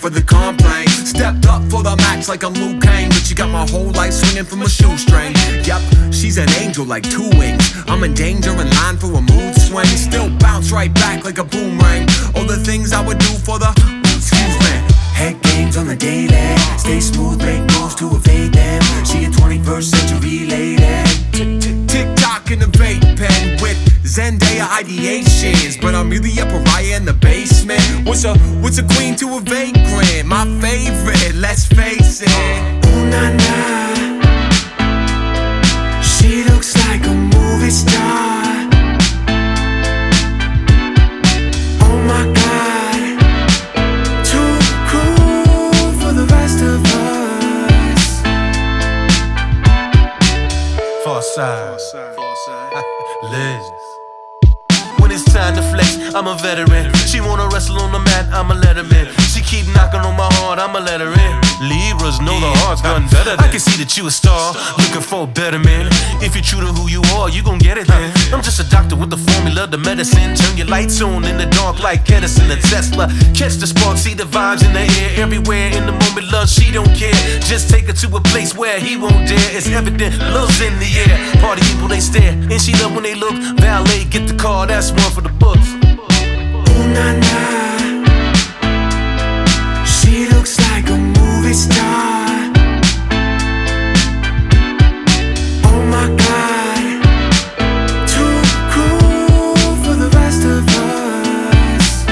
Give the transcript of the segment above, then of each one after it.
for the complaint. Stepped up for the match like I'm Liu Kang, but you got my whole life swinging from a shoestring. Yup, she's an angel like 2 wings. I'm in danger in line for a mood swing. Still bounce right back like a boomerang. All the things I would do for the, excuse me. Head games on the daily. Stay smooth, make moves to evade them. She a 21st century lady. Tick-tock in the vape pen with Zendaya ideations, but I'm really a pariah in the basement. What's a queen to a vagrant? My favorite, let's face it. Ooh, nah. She looks like a movie star. Oh my God, too cool for the rest of us. Farside, Liz. When it's time to flex, I'm a veteran. She wanna wrestle on the mat, I'ma let her in. She keep knocking on my heart, I'ma let her in. Libras know the heart's done better than. I can see that you a star, looking for a better man. If you're true to who you are, you gon' get it then. I'm just a doctor with the formula, the medicine. Turn your lights on in the dark like Edison and Tesla. Catch the spark, see the vibes in the air. Everywhere in the moment, love, she don't care. Just take her to a place where he won't dare. It's evident, love's in the air. Party people, they stare, and she love when they look. Valet, get the car, that's one for the books. Ooh, nah. She looks like a movie star. Oh my God, too cool for the rest of us.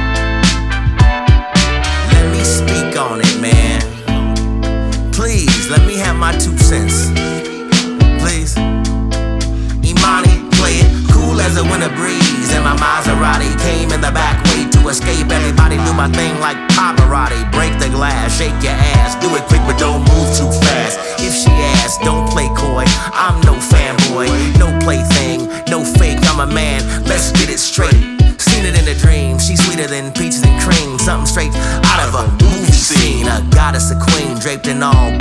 Let me speak on it, man. Please, let me have my 2 cents. Please. Imani, play it cool as a winter breeze. And my Maserati came in the back way to escape. Everybody knew my thing like Pavarotti. Break the glass, shake your ass. Do it quick but don't move too fast. If she asks, don't play coy. I'm no fanboy, no plaything, no fake, I'm a man. Let's get it straight. Seen it in a dream. She's sweeter than peaches and cream. Something straight out of a movie scene. A goddess, a queen, draped in all